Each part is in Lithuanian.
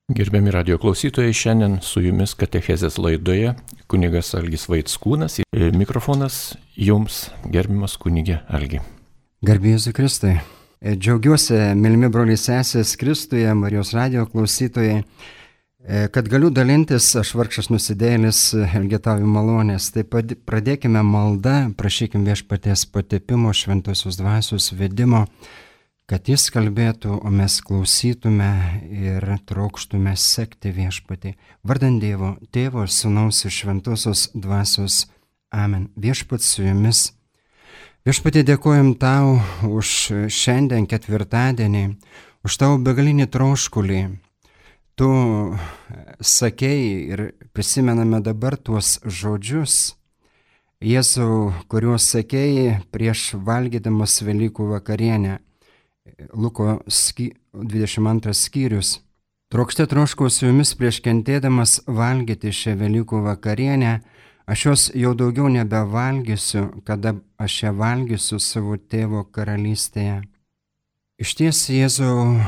Gerbiami radio klausytojai, šiandien su jumis katechezės laidoje kunigas Algis Vaickūnas ir mikrofonas jums, gerbiamas kunigė Algi. Garbė Jėzui Kristui. Džiaugiuosi, mylimi broliai sesės Kristuje, Marijos radio klausytojai, kad galiu dalintis, aš vargšas nusidėjėlis, elgetauju malonės. Tai pradėkime maldą, prašykime Viešpaties patepimo, šventosios dvasios vedimo, kad Jis kalbėtų, o mes klausytume ir trokštume sekti Viešpatį. Vardant Dievo, Tėvo ir Sūnaus ir šventosios dvasios. Amen. Viešpats su jumis. Viešpatie, dėkojam Tau už šiandien ketvirtadienį, už Tavo begalinį troškulį. Tu sakei ir prisimename dabar tuos žodžius, Jėzau, kuriuos sakei prieš valgydamas Velykų vakarienę. Luko 22 skyrius. Trokšte troškau su jumis prieš kentėdamas valgyti šią Velykų vakarienę, aš jos jau daugiau nebevalgysiu, kada aš ją valgysiu savo Tėvo karalystėje. Išties, Jėzau,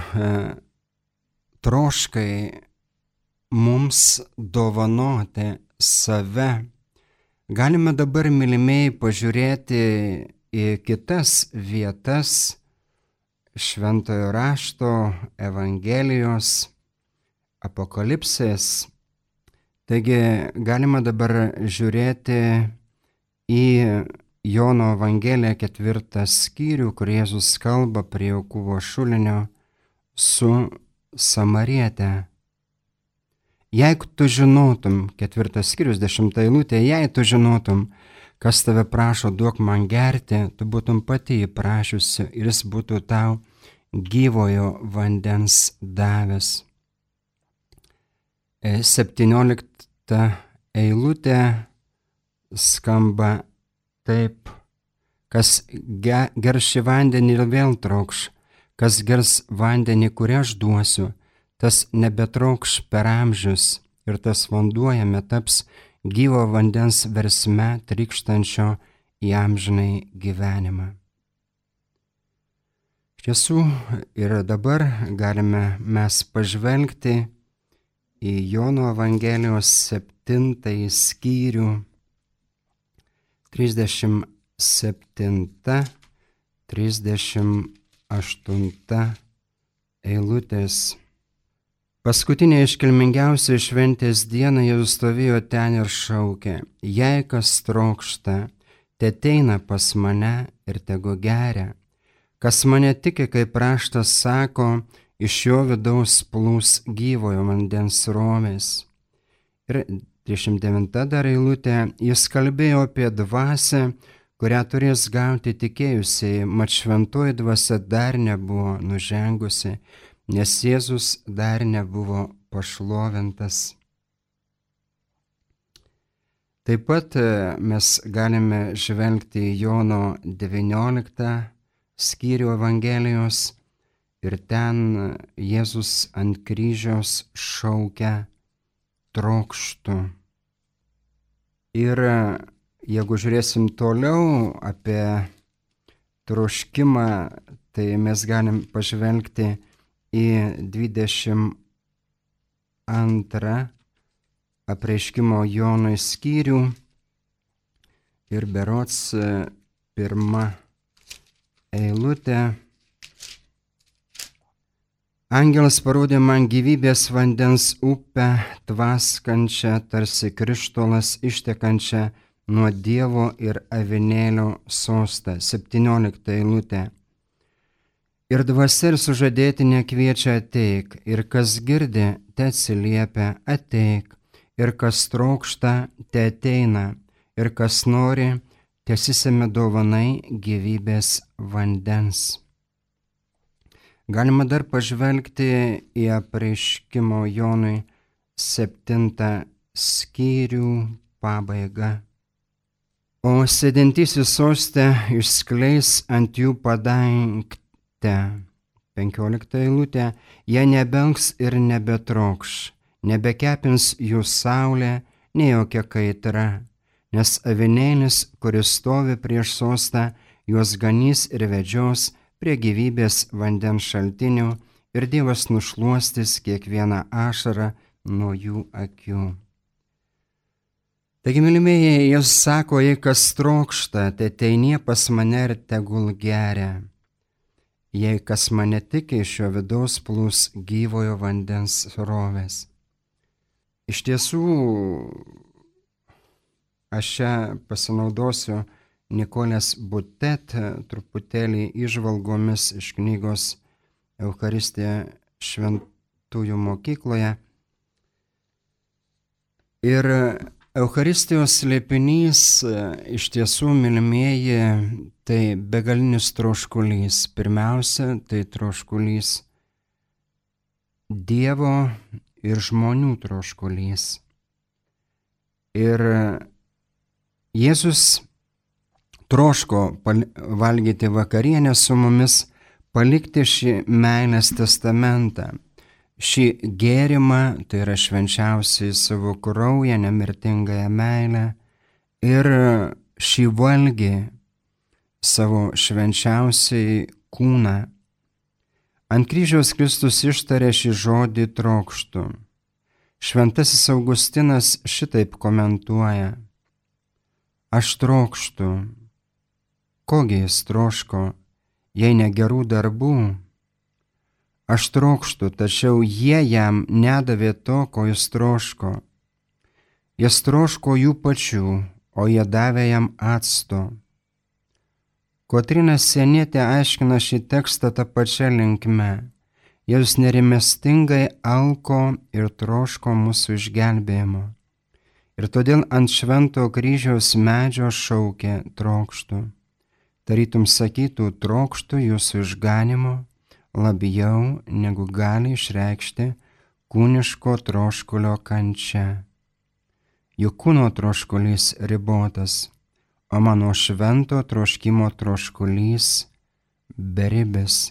troškai mums dovanoti save. Galime dabar, mylimieji, pažiūrėti į kitas vietas Šventojo rašto, Evangelijos, Apokalipsės. Taigi galima dabar žiūrėti į Jono Evangeliją 4 skyrių, kur Jėzus kalba prie Jokūbo šulinio su Samariete. Jeigu tu žinotum, 4 skyrius 10 eilutė, jei tu žinotum, kas tave prašo, duok man gerti, tu būtum pati jį prašiusi ir jis būtų tau gyvojo vandens davęs. 17 eilutė skamba taip: kas gers šį vandenį ir vėl trokš, kas gers vandenį, kurį aš duosiu, tas nebetrokš per amžius ir tas vanduo jame taps gyvo vandens versme trykštančio į amžinai gyvenimą. Iš tiesų, ir dabar galime mes pažvelgti į Jono Evangelijos 7 skyrių, 37-38 eilutės. Paskutinė iškilmingiausia šventės diena Jėzus stovėjo ten ir šaukė: jei kas trokšta, teateina pas mane ir tegu geria. Kas mane tiki, kaip raštas sako, iš jo vidaus plūs gyvojo vandens srovės. Ir 39 dar eilutė, jis kalbėjo apie dvasią, kurią turės gauti tikėjusieji, mat šventoji dvasia dar nebuvo nužengusi, nes Jėzus dar nebuvo pašlovintas. Taip pat mes galime žvelgti į Jono 19 skyrių Evangelijos ir ten Jėzus ant kryžiaus šaukia: trokštu. Ir jeigu žiūrėsim toliau apie troškimą, tai mes galim pažvelgti į 22 apreiškimo Jonui skyrių ir berods 1 eilutė. Angelas parodė man gyvybės vandens upę, tvaskančią tarsi krištolas, ištekančią nuo Dievo ir avinėlio sostą. 17 eilutė. Ir dvasia ir sužadėtinė kviečia: ateik, ir kas girdi, te atsiliepia: ateik, ir kas trokšta, te ateina, ir kas nori, tesisemia dovanai gyvybės vandens. Galima dar pažvelgti į apreiškimo Jonui 7 skyrių pabaigą. O sėdintysis soste išskleis ant jų padangtę. 15 eilutė, jie nebelgs ir nebetrokš, nebekepins jų saulė, nei jokia kaitra, nes avinėlis, kuris stovi prieš sostą, juos ganys ir vedžios prie gyvybės vandens šaltinių ir Dievas nušluostys kiekvieną ašarą nuo jų akių. Taigi, mylimieji, Jėzus sako, jei kas trokšta, tai ateinie pas mane ir tegul geria. Jei kas mane tiki, iš jo vidaus plūs gyvojo vandens srovės. Iš tiesų, aš čia pasinaudosiu Nikolės Butet truputėlį įžvalgomis iš knygos Eucharistija šventųjų mokykloje. Ir Eucharistijos slėpinys iš tiesų, mylimieji, tai begalinis troškulys. Pirmiausia, tai troškulys Dievo ir žmonių troškulys. Ir Jėzus troško valgyti vakarienę su mumis, palikti šį meilės testamentą, šį gėrimą, tai yra švenčiausiai savo kraują, nemirtingąją meilę, ir šį valgį, savo švenčiausiai kūną. Ant kryžiaus Kristus ištarė šį žodį trokštu. Šventasis Augustinas šitaip komentuoja: aš trokštu. Kogi jis troško, jei ne gerų darbų? Aš trokštu, tačiau jie jam nedavė to, ko jis troško. Jis troško jų pačių, o jie davė jam acto. Kotryna Sienietė aiškina šį tekstą tą pačią linkme. Jėzus nerimestingai alko ir troško mūsų išgelbėjimo. Ir todėl ant švento kryžiaus medžio šaukė trokštu. Tarytum sakytų, trokštu jūsų išganimo labiau negu gali išreikšti kūniško troškulio kančia. Juk kūno troškulys ribotas, o mano švento troškimo troškulys beribis.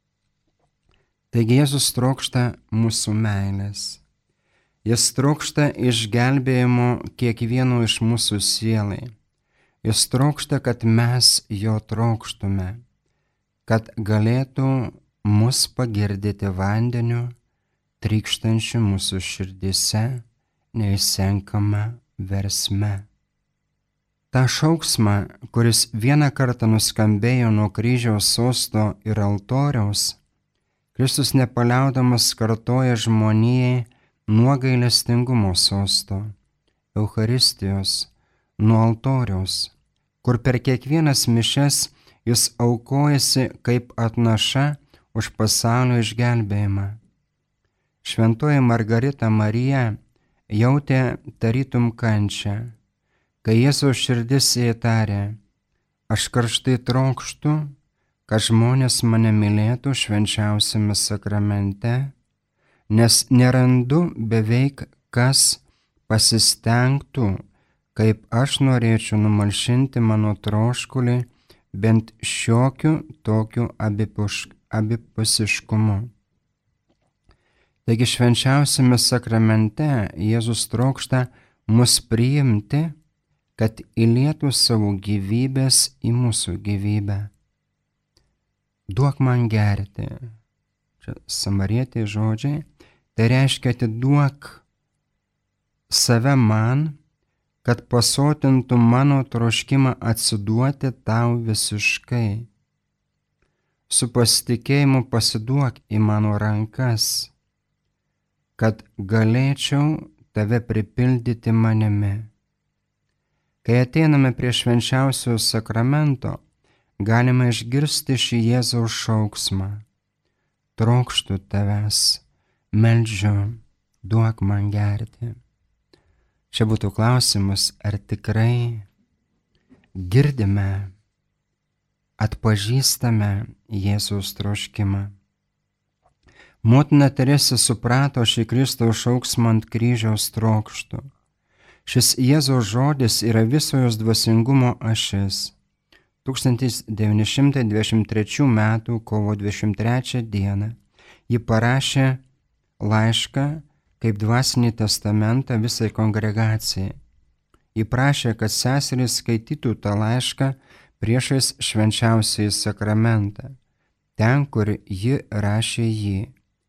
Taigi Jėzus trokšta mūsų meilės. Jis trokšta išgelbėjimo kiekvieno iš mūsų sielai. Jis trokšta, kad mes jo trokštume, kad galėtų mus pagirdyti vandeniu, trykštančiu mūsų širdise, neišsenkama versme. Ta šauksmą, kuris vieną kartą nuskambėjo nuo kryžiaus sosto ir altoriaus, Kristus nepaliaudamas kartoja žmonijai nuo gailestingumo sosto, Eucharistijos, nuo altoriaus, kur per kiekvienas mišias jis aukojasi kaip atnaša už pasaulio išgelbėjimą. Šventoji Margarita Marija jautė tarytum kančią, kai Jėzaus širdis įtarė: aš karštai trokštu, kad žmonės mane mylėtų švenčiausiame sakramente, nes nerandu beveik kas pasistengtų, kaip aš norėčiau numalšinti mano troškulį bent šiokiu tokiu abipusiškumu. Taigi švenčiausiame sakramente Jėzus trokšta mus priimti, kad įlietų savo gyvybės į mūsų gyvybę. Duok man gerti. Čia samarietė žodžiai. Tai reiškia, atiduok save man, kad pasotintų mano troškimą atsiduoti tau visiškai. Su pasitikėjimu pasiduok į mano rankas, kad galėčiau tave pripildyti manimi. Kai ateiname prie švenčiausio sakramento, galime išgirsti šį Jėzaus šauksmą: trokštu tavęs, meldžiu, duok man gerti. Čia būtų klausimas, ar tikrai girdime, atpažįstame Jėzaus troškimą. Motina Teresė suprato šį Kristaus šauksmą ant kryžiaus trokštų. Šis Jėzaus žodis yra viso jos dvasingumo ašis. 1923 m. kovo 23 d. ji parašė laišką kaip dvasinį testamentą visai kongregacijai. Ji prašė, kad seserys skaitytų tą laišką priešais švenčiausiąjį sakramentą, ten, kur ji rašė jį,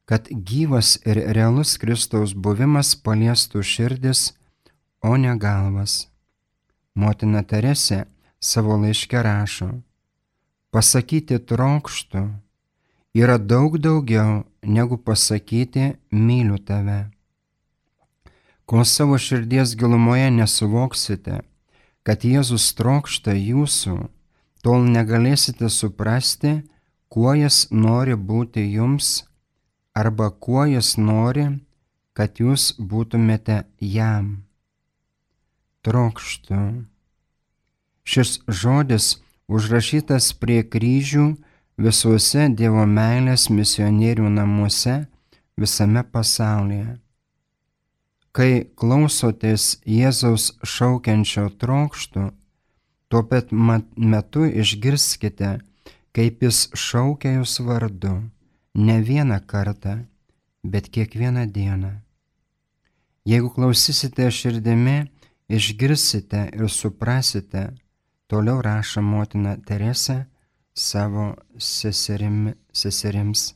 kad gyvas ir realus Kristaus buvimas paliestų širdis, o ne galvas. Motina Teresė savo laiške rašo: pasakyti trokštu yra daug daugiau negu pasakyti myliu tave. Kol savo širdies gilumoje nesuvoksite, kad Jėzus trokšta jūsų, tol negalėsite suprasti, kuo Jis nori būti jums arba kuo Jis nori, kad jūs būtumėte jam. Trokštu. Šis žodis užrašytas prie kryžių visuose Dievo meilės misionierių namuose visame pasaulyje. Kai klausotės Jėzaus šaukiančio trokštų, tuo pat metu išgirskite, kaip Jis šaukia jūs vardu, ne vieną kartą, bet kiekvieną dieną. Jeigu klausysite širdimi, išgirsite ir suprasite, toliau rašo motina Teresė savo seserims.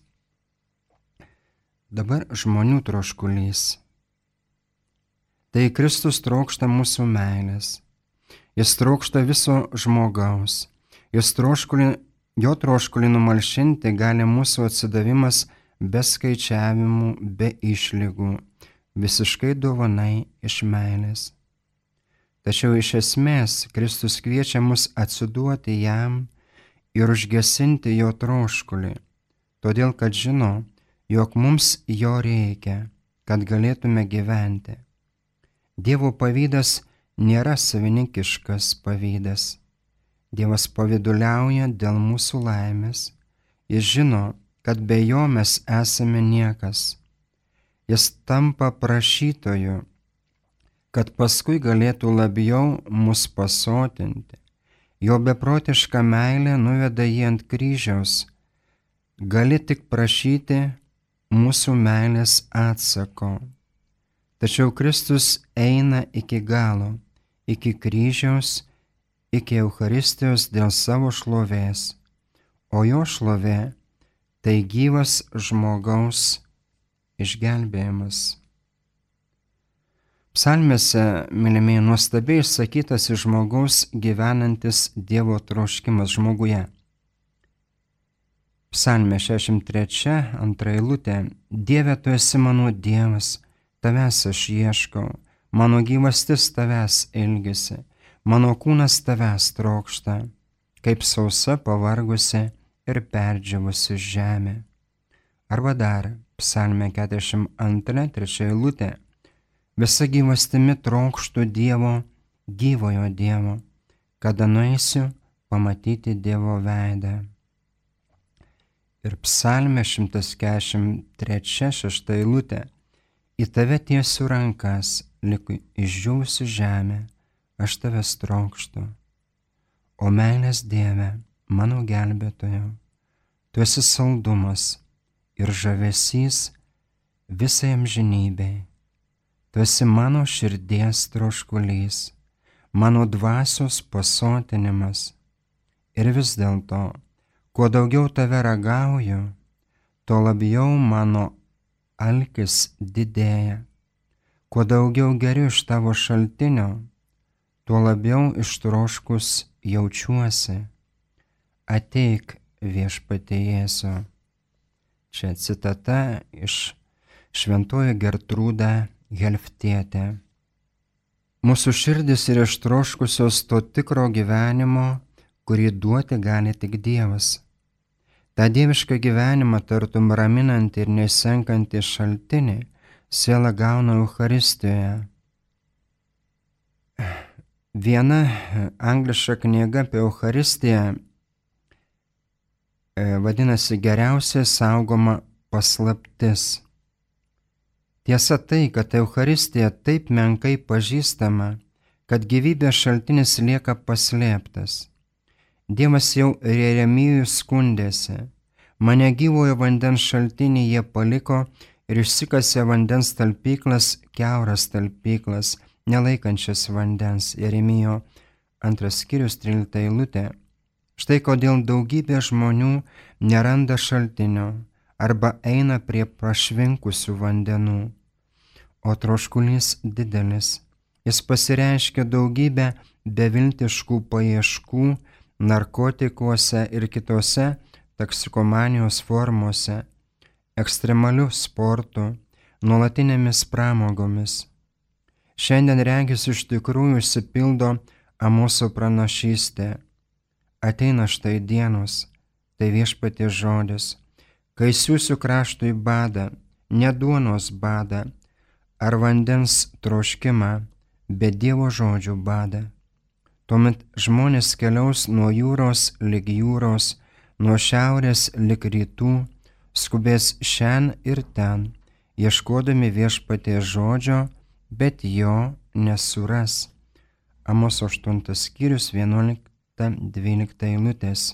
Dabar žmonių troškulys. Tai Kristus trokšta mūsų meilės. Jis trokšta viso žmogaus. Jo troškulį numalšinti gali mūsų atsidavimas be skaičiavimų, be išlygų, visiškai dovanai iš meilės. Tačiau iš esmės Kristus kviečia mus atsiduoti jam ir užgesinti jo troškulį, todėl kad žino, jog mums jo reikia, kad galėtume gyventi. Dievo pavydas nėra savininkiškas pavydas. Dievas pavyduliauja dėl mūsų laimės. Jis žino, kad be jo mes esame niekas. Jis tampa prašytoju, kad paskui galėtų labiau mus pasotinti. Jo beprotiška meilė nuveda jį ant kryžiaus. Gali tik prašyti mūsų meilės atsako. Tačiau Kristus eina iki galo, iki kryžiaus, iki Eucharistijos dėl savo šlovės, o jo šlovė tai gyvas žmogaus išgelbėjimas. Psalmėse, mylimieji, nuostabiai išsakytas žmogaus gyvenantis Dievo troškimas žmoguje. Psalmė 63, 2 eilutė: Dieve, tu esi mano Dievas, tavęs aš ieškau, mano gyvastis tavęs ilgisi, mano kūnas tavęs trokšta, kaip sausa pavargusi ir perdžiavusi žemė. Arba dar, Psalmė 42, 3 eilutė: Visa gyvastimi trokštu Dievo, gyvojo Dievo, kada nueisiu pamatyti Dievo veidą. Ir Psalmė 143, 6 eilutė: Į tave tiesiu rankas, lyg išdžiūvusi žemė, aš tavęs trokštu. O meilės Dieve, mano gelbėtojo, tu esi saldumas ir žavesys visai amžinybei. Tu esi mano širdies troškulys, mano dvasios pasotinimas. Ir vis dėlto, kuo daugiau tave ragauju, tuo labiau mano alkis didėja. Kuo daugiau geriu iš tavo šaltinio, tuo labiau ištroškus jaučiuosi. Ateik, Viešpatie Jėzau. Čia citata iš šventoji Gertrūda Helftietė. Mūsų širdis yra ištroškusios to tikro gyvenimo, kurį duoti gali tik Dievas. Ta dievišką gyvenimą tartum raminantį ir nesenkantį šaltinį siela gauna Eucharistijoje. Viena angliška knyga apie Eucharistiją vadinasi Geriausia saugoma paslaptis. Tiesa tai, kad Eucharistija taip menkai pažįstama, kad gyvybės šaltinis lieka paslėptas. Dievas jau Jeremijui skundėsi: mane gyvojo vandens šaltinį jie paliko ir išsikasė vandens talpyklas, kiauras talpyklas, nelaikančias vandens. Jeremijo 2 skyrius 13 eilutė. Štai kodėl daugybė žmonių neranda šaltinio, arba eina prie prašvinkusių vandenų. O troškulys didelis. Jis pasireiškia daugybę beviltiškų paieškų narkotikuose ir kitose toksikomanijos formose, ekstremaliu sportu, nuolatinėmis pramogomis. Šiandien regis iš tikrųjų išsipildo Amoso pranašystė. Ateina štai dienos, tai Viešpaties žodis, kai siųsiu kraštui badą, ne duonos badą, ar vandens troškimą, bet Dievo žodžių badą. Tuomet žmonės keliaus nuo jūros lig jūros, nuo šiaurės lig rytų, skubės šen ir ten, ieškodami Viešpaties žodžio, bet jo nesuras. Amoso 8 skyrius 11-12 eilutės.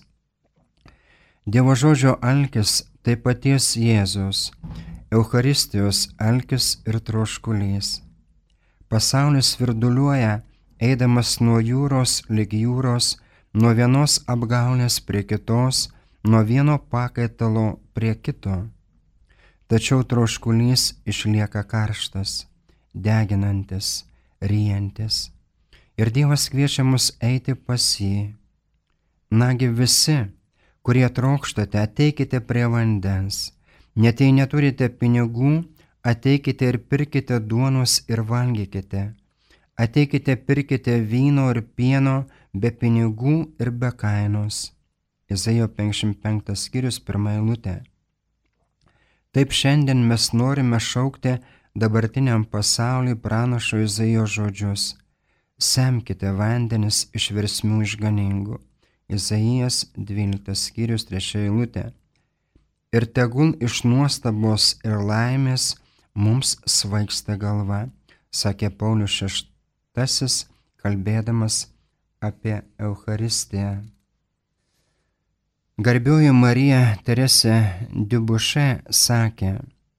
Dievo žodžio alkis tai paties Jėzus, Eucharistijos alkis ir troškulys. Pasaulis svirduliuoja, eidamas nuo jūros lig jūros, nuo vienos apgaulės prie kitos, nuo vieno pakaitalo prie kito. Tačiau troškulys išlieka karštas, deginantis, ryjantis. Ir Dievas kviečia mus eiti pas jį. Nagi visi, kurie trokštate, ateikite prie vandens. Net jei neturite pinigų, ateikite ir pirkite duonos ir valgykite. Ateikite, pirkite vyno ir pieno be pinigų ir be kainos. Izaijo 55 skyrius 1 eilutė. Taip šiandien mes norime šaukti dabartiniam pasauliui pranašo Izaijo žodžius. Semkite vandenis iš versmių išganingų. Izaijas 12 skyrius 3 eilutė. Ir tegul iš nuostabos ir laimės mums svaigsta galva, sakė Paulius VI, kalbėdamas apie Eucharistiją. Garbioji Marija Teresė Diubušė sakė,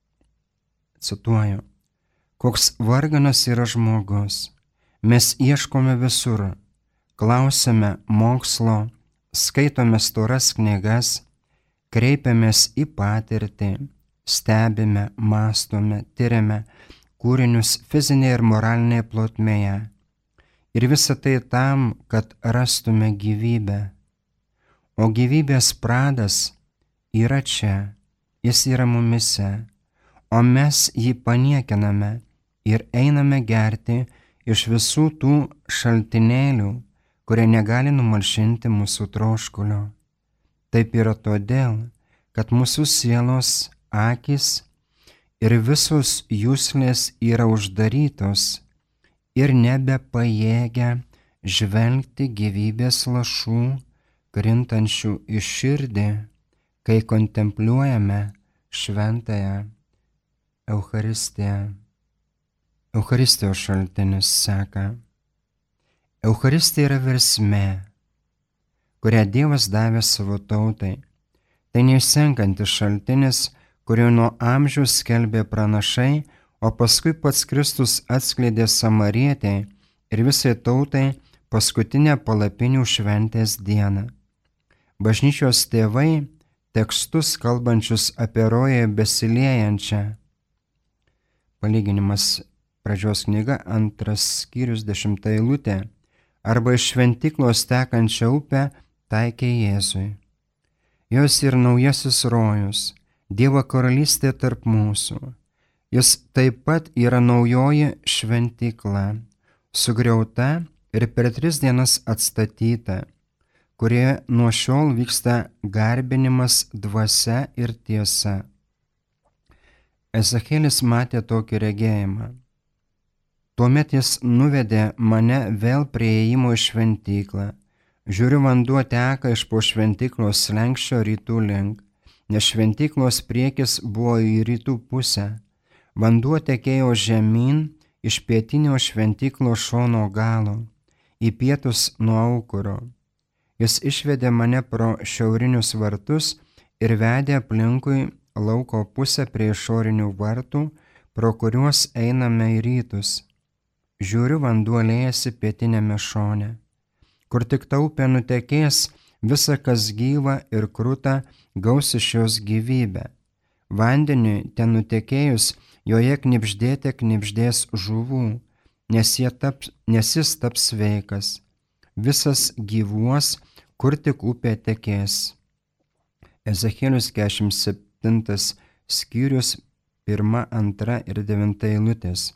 cituoju, koks varganas yra žmogus, mes ieškome visur, klausime mokslo, skaitome storas knygas, kreipiamės į patirtį, stebime, mąstome, tiriame kūrinius fizinėje ir moralinėje plotmėje. Ir visa tai tam, kad rastume gyvybę. O gyvybės pradas yra čia, jis yra mumise, o mes jį paniekiname ir einame gerti iš visų tų šaltinėlių, kurie negali numalšinti mūsų troškulio. Taip yra todėl, kad mūsų sielos, akys ir visos juslės yra uždarytos ir nebepajėgia žvelgti gyvybės lašų, krintančių į širdį, kai kontempliuojame šventąją Eucharistiją. Eucharistijos šaltinis seka. Eucharistija yra versmė, kurią Dievas davė savo tautai. Tai neišsenkantis šaltinis, kurio nuo amžių skelbė pranašai, o paskui pats Kristus atskleidė Samarietei ir visai tautai paskutinę palapinių šventės dieną. Bažnyčios tėvai tekstus kalbančius apie roją besiliejančią. Palyginimas pradžios knyga 2 skyrius 10 eilutė. Arba iš šventyklos tekančią upę taikė Jėzui. Jos ir naujasis rojus, Dievo karalystė tarp mūsų. Jis taip pat yra naujoji šventykla, sugriauta ir per 3 dienas atstatyta, kurioje nuo šiol vyksta garbinimas dvasia ir tiesa. Ezekielis matė tokį regėjimą. Tuomet jis nuvedė mane vėl prie įėjimo į šventyklą. Žiūriu, vanduo teka iš po šventyklos slenksčio rytų link, nes šventyklos priekis buvo į rytų pusę. Vanduo tekėjo žemyn iš pietinio šventyklos šono galo, į pietus nuo aukuro. Jis išvedė mane pro šiaurinius vartus ir vedė aplinkui lauko pusę prie išorinių vartų, pro kuriuos einame į rytus. Žiūriu, vanduo liejasi pietinėme šone. Kur tik ta upė nutekės, visa kas gyva ir kruta gaus iš jos gyvybę. Vandeniui ten nutekėjus, joje knibždės žuvų, nes jis taps sveikas. Visas gyvuos, kur tik upė tekės. Ezechielius 47 skyrius 1, 2 ir 9 eilutės.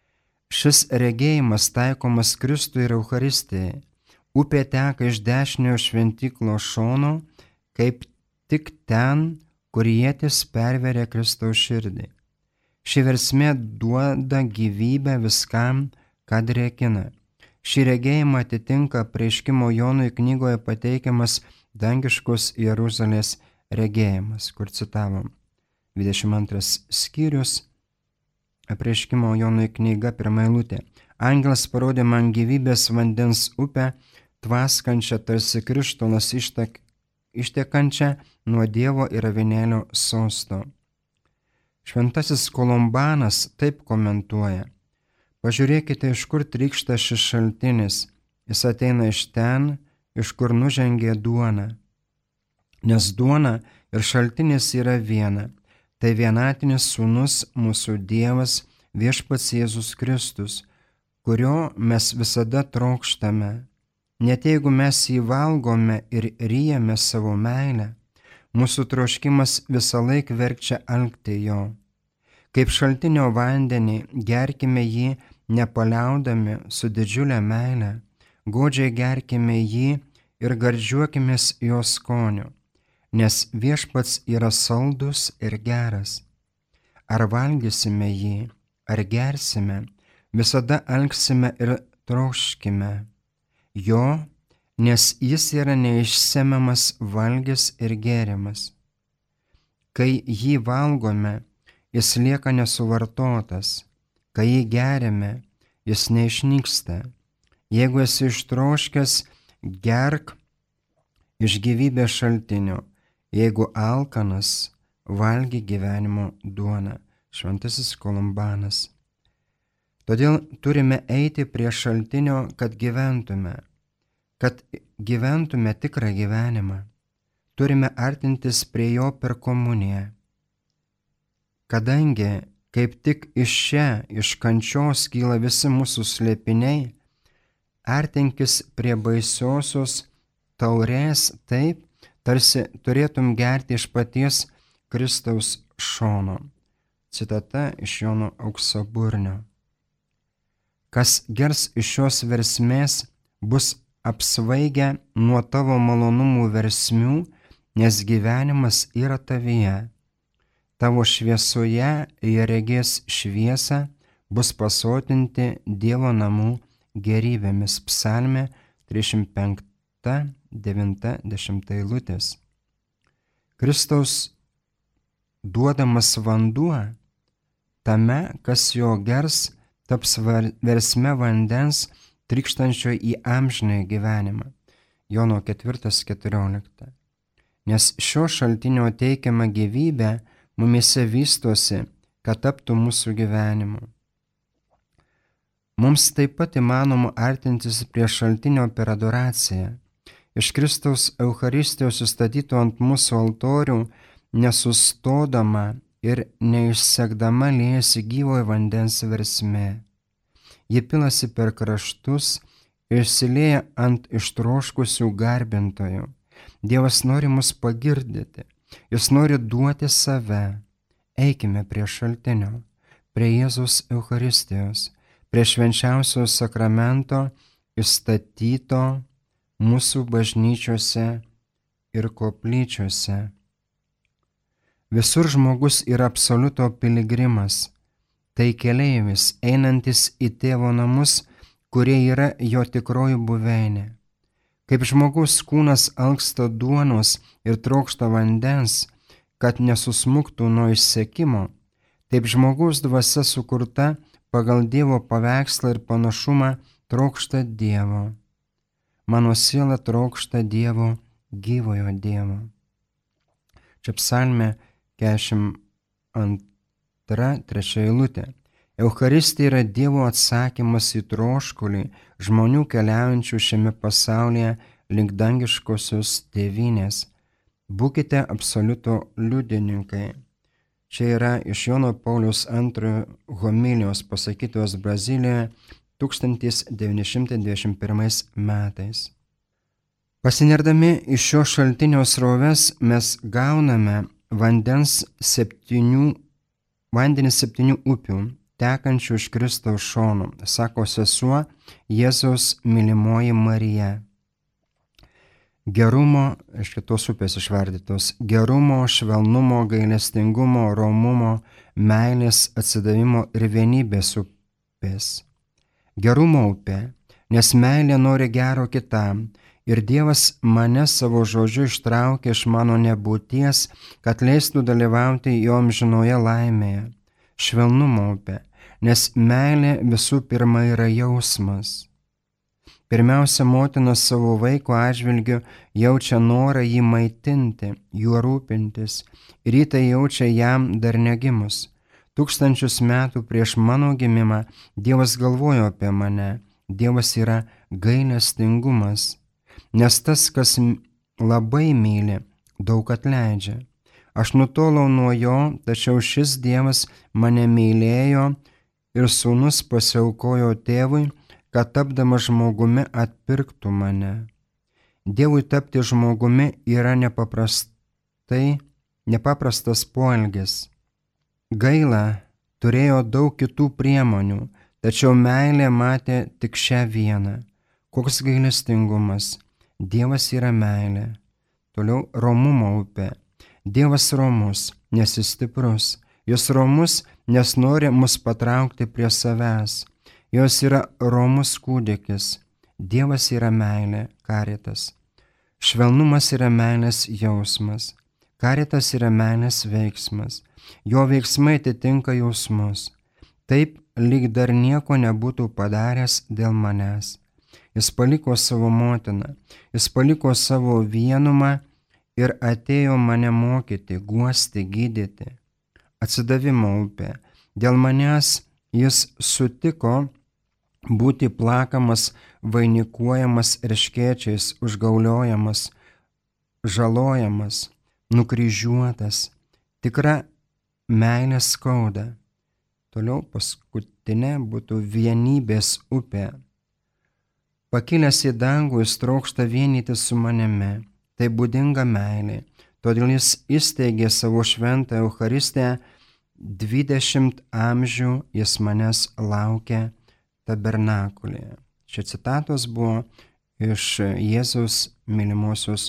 Šis regėjimas taikomas Kristui ir Eucharistijai. Upė teka iš dešiniojo šventyklos šono, kaip tik ten, kur ietis perveria Kristaus širdį. Ši versmė duoda gyvybę viskam, ką drėkina. Šį regėjimą atitinka Apreiškimo Jonui knygoje pateikiamas dangiškos Jeruzalės regėjimas, kur citavom. 22 skyrius, Apreiškimo Jonui knyga, 1 eilutė. Angelas parodė man gyvybės vandens upę, tvaskančią tarsi krištolas ištekančią nuo Dievo ir avinėlio sosto. Šventasis Kolumbanas taip komentuoja. Pažiūrėkite, iš kur trykšta šis šaltinis. Jis ateina iš ten, iš kur nužengė duona. Nes duona ir šaltinis yra viena. Tai vienatinis sūnus, mūsų Dievas, viešpats Jėzus Kristus, kurio mes visada trokštame. Net jeigu mes jį valgome ir ryjame savo meilę, mūsų troškimas visąlaik verčia alkti jo. Kaip šaltinio vandenį, gerkime jį nepaliaudami su didžiulė meile, godžiai gerkime jį ir gardžiuokimės jo skoniu, nes viešpats yra saldus ir geras. Ar valgysime jį, ar gersime, visada alksime ir troškime jo, nes jis yra neišsemiamas valgis ir gėrimas. Kai jį valgome, jis lieka nesuvartotas, kai jį geriame, jis neišnyksta. Jeigu esi ištroškęs, gerk iš gyvybės šaltinio, jeigu alkanas, valgy gyvenimo duoną. Šventasis Kolumbanas. Todėl turime eiti prie šaltinio, kad gyventume tikrą gyvenimą. Turime artintis prie jo per komuniją. Kadangi kaip tik iš kančios kyla visi mūsų slėpiniai, artinkis prie baisiosios taurės taip, tarsi turėtum gerti iš paties Kristaus šono. Citata iš Jono Auksaburnio. Kas gers iš šios versmės, bus apsvaigę nuo tavo malonumų versmių, nes gyvenimas yra tavyje. Tavo šviesoje jie regės šviesą, bus pasotinti Dievo namų gerybėmis. Psalmė 35, 90 eilutės. Kristaus duodamas vanduo, tame, kas jo gers, taps versme vandens, trykštančio į amžinąjį gyvenimą. Jono 4:14. Nes šio šaltinio teikiama gyvybė mumise vystosi, kad taptų mūsų gyvenimu. Mums taip pat įmanoma artintis prie šaltinio per adoraciją. Iš Kristaus Eucharistijos sustatytų ant mūsų altorių, nesustodama ir neišsekdama liejasi gyvojo vandens versmė. Ji pilasi per kraštus ir išsilieja ant ištroškusių garbintojų. Dievas nori mus pagirdyti, jis nori duoti save. Eikime prie šaltinio, prie Jėzaus Eucharistijos, prie švenčiausio sakramento įstatyto mūsų bažnyčiose ir koplyčiose. Visur žmogus yra absoliuto piligrimas, tai keleivis einantis į tėvo namus, kurie yra jo tikroji buveinė. Kaip žmogus kūnas alksta duonos ir trokšta vandens, kad nesusmuktų nuo išsekimo, taip žmogaus dvasia sukurta pagal Dievo paveikslą ir panašumą trokšta Dievo. Mano siela trokšta Dievo, gyvojo Dievo. Čia psalmė 42:3 eilutė. Eucharistija yra Dievo atsakymas į troškulį žmonių keliaujančių šiame pasaulyje link dangiškosios tėvynės. Būkite absoliuto liudininkai. Čia yra iš Jono Pauliaus II homilijos pasakytos Brazilijoje 1921 metais. Pasinerdami iš šio šaltinio sroves mes gauname vandenį septynių upių, tekančių iš Kristaus šonų, sako sesuo Jėzaus mylimoji Marija. Gerumo, iš kitos upės išvardytos, gerumo, švelnumo, gailestingumo, romumo, meilės, atsidavimo ir vienybės upės. Gerumo upė, nes meilė nori gero kitam, ir Dievas mane savo žodžiu ištraukė iš mano nebūties, kad leistų dalyvauti jo amžinoje laimėje. Švelnumo upė, nes meilė visų pirma yra jausmas. Pirmiausia, motina savo vaiko atžvilgiu jaučia norą jį maitinti, juo rūpintis, ir ji tai jaučia jam dar negimus. 1000 metų prieš mano gimimą Dievas galvojo apie mane. Dievas yra gailestingumas, nes tas, kas labai myli, daug atleidžia. Aš nutolau nuo jo, tačiau šis Dievas mane mylėjo ir sūnus pasiaukojo tėvui, kad tapdamas žmogumi atpirktų mane. Dievui tapti žmogumi yra nepaprastas poelgis. Gaila turėjo daug kitų priemonių, tačiau meilė matė tik šią vieną. Koks gailestingumas! Dievas yra meilė. Toliau romumo upė. Dievas romus, nes jis stiprus. Jis romus, nes nori mus patraukti prie savęs. Jos yra romus kūdikis. Dievas yra meilė, karitas. Švelnumas yra meilės jausmas. Karitas yra meilės veiksmas. Jo veiksmai atitinka jausmus. Taip, lyg dar nieko nebūtų padaręs dėl manęs. Jis paliko savo motiną, jis paliko savo vienumą ir atėjo mane mokyti, guosti, gydyti. Atsidavimo upė. Dėl manęs jis sutiko būti plakamas, vainikuojamas erškėčiais, užgauliojamas, žalojamas, nukryžiuotas. Tikra meilė skauda. Toliau paskutinė būtų vienybės upė. Pakilęs į dangų jis trokšta vienytis su manimi. Tai būdinga meilė. Todėl jis įsteigė savo šventą Eucharistiją. 20 amžių jis manęs laukia tabernakulėje. Šie citatos buvo iš Jėzaus mylimosios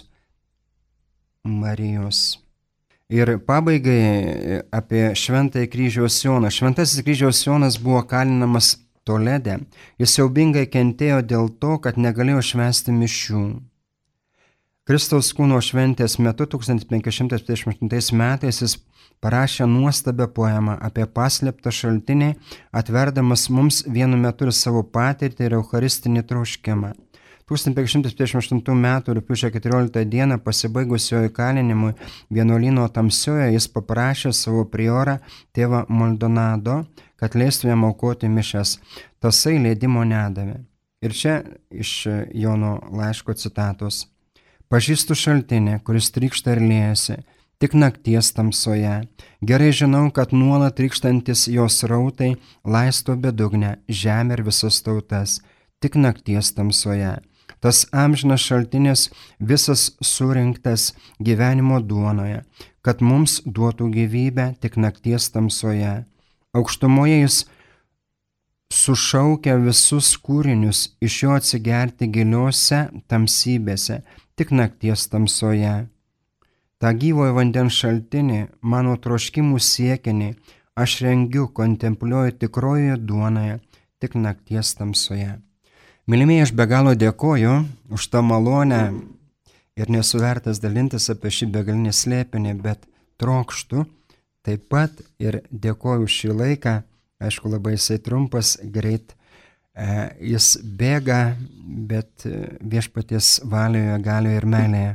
Marijos. Ir pabaigai apie Šventąjį kryžiaus Joną. Šventasis kryžiaus Jonas buvo kalinamas Tolede. Jis siaubingai kentėjo dėl to, kad negalėjo švęsti mišių. Kristaus kūno šventės metu 1528 metais jis parašė nuostabią poemą apie paslėptą šaltinį, atverdamas mums vienu metu ir savo patirtį ir eucharistinį troškimą. 1558 m. rugpjūčio 14 d. pasibaigus jo įkalinimui vienuolyno tamsioje, jis paprašė savo priorą tėvą Maldonado, kad leistų jam aukoti mišias. Tasai leidimo nedavė. Ir čia iš Jono laiško citatos. Pažįstu šaltinį, kuris trykšta ir liejasi, tik nakties tamsoje. Gerai žinau, kad nuolat trykštantis jos rautai laisto bedugnę, žemę ir visas tautas, tik nakties tamsoje. Tas amžinas šaltinis visas surinktas gyvenimo duonoje, kad mums duotų gyvybę tik nakties tamsoje. Aukštumoje jis sušaukia visus kūrinius iš jo atsigerti giliuose tamsybėse, tik nakties tamsoje. Ta gyvojo vandens šaltinį, mano troškimų siekinį, aš rengiu, kontempliuoju tikrojoje duonoje, tik nakties tamsoje. Mylimieji, aš be galo dėkoju už tą malonę ir nesu vertas dalintis apie šį begalinį slėpinį, bet trokštu taip pat ir dėkoju šį laiką, aišku, labai jisai trumpas, greit jis bėga, bet viešpaties valioje, galioje ir meilėje.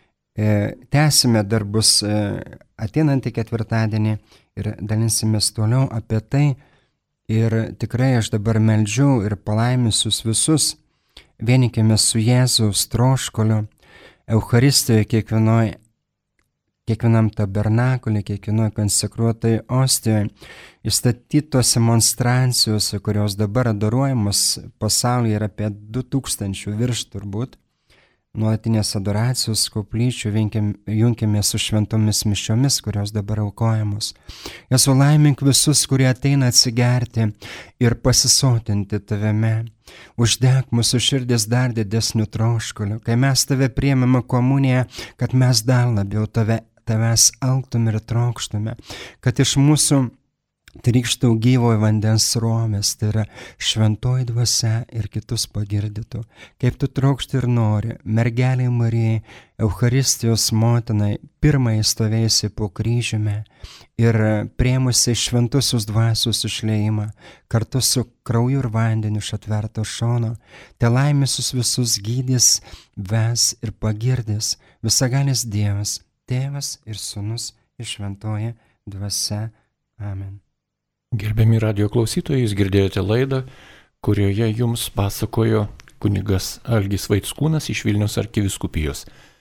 Tęsime darbus ateinantį ketvirtadienį ir dalinsimės toliau apie tai. Ir tikrai aš dabar meldžiu ir palaiminsiu visus, vienykime su Jėzaus troškuliu, Eucharistijoje kiekvienoje kiekvienam tabernakulį, kiekvienoje konsekruotoje ostijoje, įstatytose monstrancijose, kurios dabar adoruojamos pasaulyje yra apie 2000 virš turbūt, nuolatinės adoracijos koplyčių junkėmės su šventomis mišiomis, kurios dabar aukojamos. Jėzau, laimink visus, kurie ateina atsigerti ir pasisotinti tavimi. Uždek mūsų širdis dar didesniu troškuliu, kai mes tave priėmame komuniją, kad mes dar labiau tavęs alktume ir trokštume, kad iš mūsų trykštų gyvojo vandens srovės, tai yra šventoji dvasia ir kitus pagirdytų, kaip tu trokšti ir nori, mergeliai Marijai, Eucharistijos motinai, pirmai stovėjusi po kryžiumi ir priėmusi šventusius dvasios išliejimą, kartu su krauju ir vandeniu iš atverto šono, te laimės visus gydys, ves ir pagirdys visagalis Dievas, Tėvas ir Sūnus ir šventoji dvasia. Amen. Gerbiami radijo klausytojai, jūs girdėjote laidą, kurioje jums pasakojo kunigas Algis Vaitskūnas iš Vilniaus arkivyskupijos.